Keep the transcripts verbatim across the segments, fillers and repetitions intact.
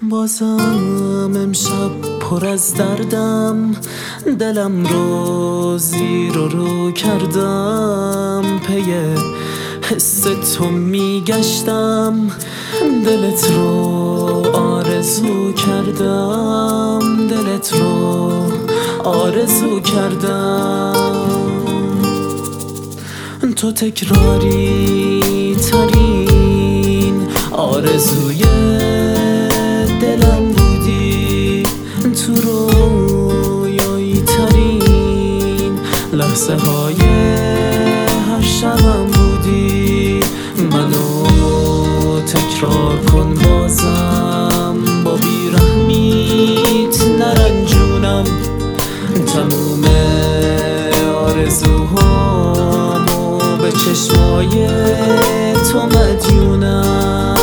بازم امشب پر از دردم، دلم رو زیر و رو کردم، پی حس تو میگشتم، دلت رو آرزو کردم، دلت رو آرزو کردم. تو تکراری ترین آرزوی دلم بودی، تو رویایی ترین لحظه های هر شبم بودی. منو تکرار کن بازم، با بیرحمیت نرنجونم، تموم آرزوهامو به چشمای تو مدیونم.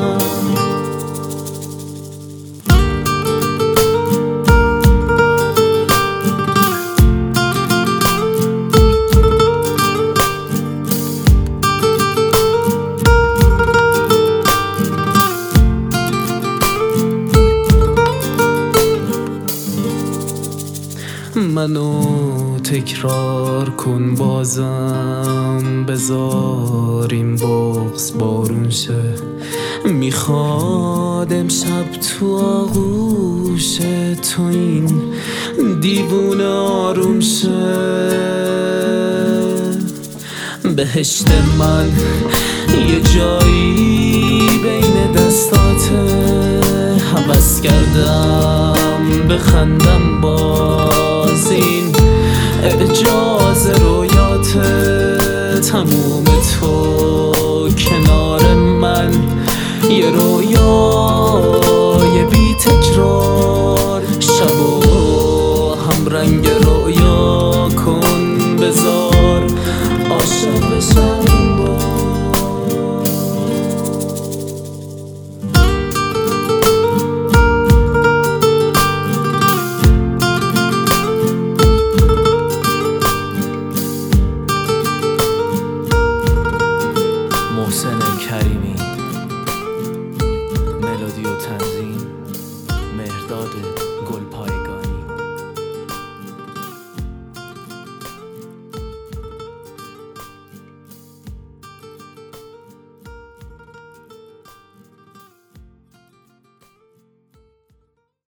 منو تکرار کن بازم، بذاریم بغض بارون شه، میخواد امشب تو آغوش تو این دیوونه آروم شه. بهشت من یه جایی بین دستاته، هوس کردم بخندم با